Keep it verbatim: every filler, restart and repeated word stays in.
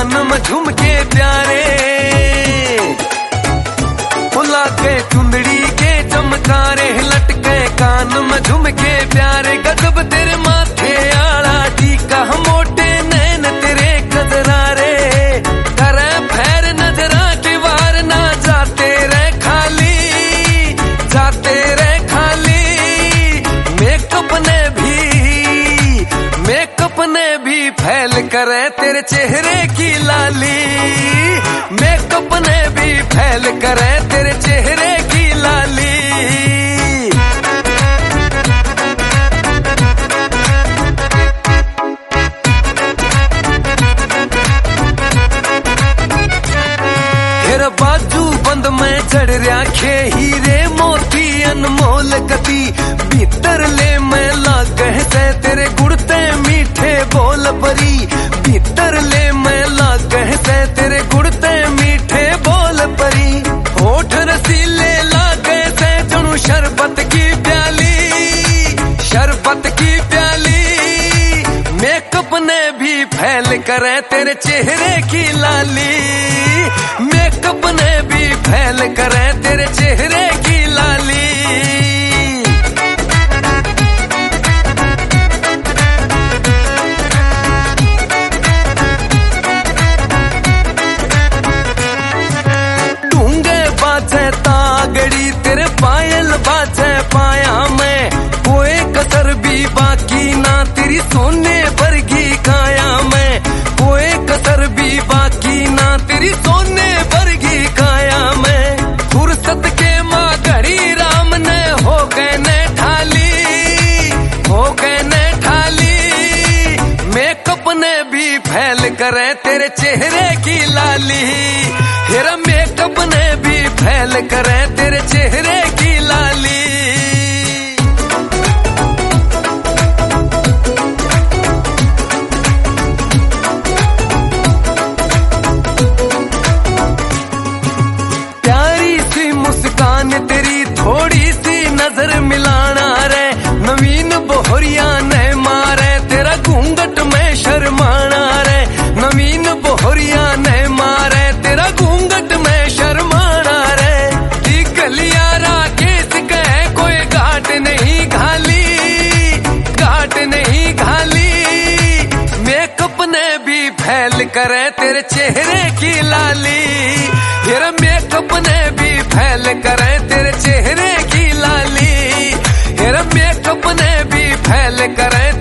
कान में झुमके प्यारे, लागे चुंदड़ी के चमकारे, लटके कान में झुमके प्यारे। गजब तेरे माथे आला टीका, मोटे नैन तेरे कजरारे, करे फैर नजरा के वार ना जाते रे खाली, जाते रे खाली। मेकअप ने भी मेकअप ने भी फैल करे तेरे चेहरे की लाली, मेकअप ने भी फैल करे तेरे चेहरे की लाली। तेरा बाजू बंद में चढ़ रहा खे हीरे मोती अनमोल कती, भीतर ले मैं लागे से तेरे गुड़ते मीठे बोल परी, भीतर ले मैं लागे से तेरे गुड़ते मीठे बोल परी। होठ रसीले लागे से चुनु शरबत की प्याली, शरबत की प्याली। मेकअप ने भी फैल करे तेरे चेहरे की लाली, मेकअप ने भी फैल करे तेरे चेहरे की लाली। तागड़ी तेरे पायल बाजे पाया में, कोई कसर भी बाकी ना तेरी सोने वर्गी काया में, कोई कसर भी बाकी ना तेरी सोने वर्गी काया में। फुर्सत के माँ घड़ी राम ने हो गए ने ठाली, हो गए ने ठाली। मेकअप ने भी फैल करे तेरे चेहरे की लाली, तेरा मेकअप ने भी फैल करे तेरे चेहरे की लाली। प्यारी सी मुस्कान तेरी, थोड़ी सी नजर मिलाना रे, नवीन बोहरिया ने मारे तेरा घूंघट में शर्माना रे, नवीन बोहरिया ने मारे तेरा घूंघट में शर्माना रे। दी गलियारा केस कहे कोई घाट नहीं घाली, घाट नहीं घाली। मेकअप ने भी फैल करे तेरे चेहरे की लाली, तेरा मेकअप ने भी फैल करे तेरे चेहरे की लाली, तेरा मेकअप ने भी फैल करे